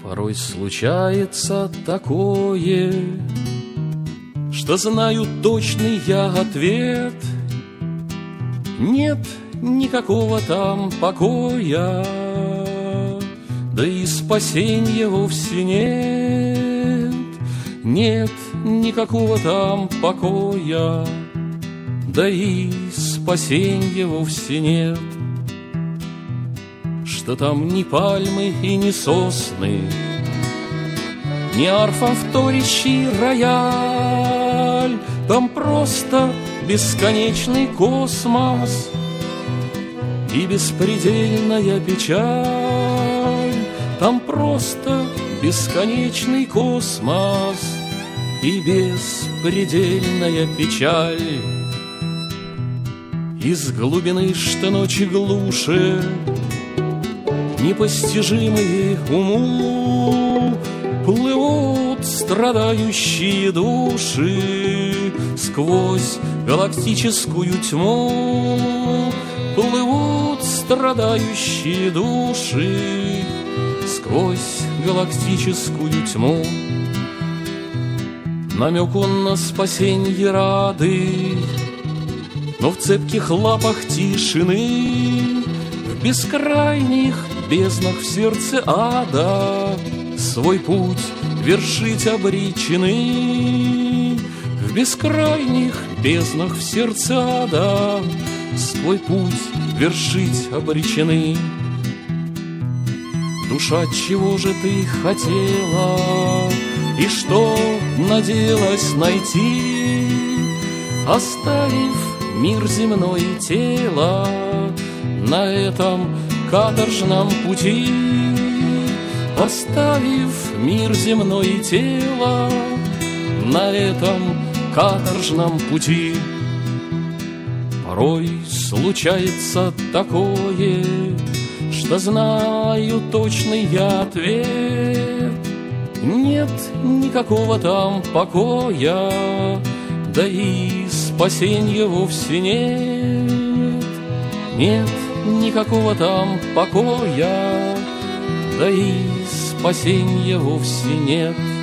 Порой случается такое, что знаю точный я ответ. Нет никакого там покоя, да и спасенья вовсе нет. Нет никакого там покоя, да и спасенья вовсе нет. Что там ни пальмы и ни сосны, ни арфа вторящий рояль, там просто бесконечный космос и беспредельная печаль. Там просто бесконечный космос и беспредельная печаль. Из глубины, что ночи глуше, непостижимые уму, плывут страдающие души сквозь галактическую тьму. Плывут страдающие души сквозь галактическую тьму. Намеку на спасенье рады, но в цепких лапах тишины, в бескрайних безднах в сердце ада свой путь вершить обречены. В бескрайних безднах в сердце ада свой путь вершить обречены. Душа, чего же ты хотела и что надеялась найти, оставив мир земной и тело на этом каторжном пути? Оставив мир земной и тело на этом каторжном пути. Порой случается такое, что знаю точный я ответ. Нет никакого там покоя, да и спасенья вовсе нет. Нет никакого там покоя, да и спасенья вовсе нет.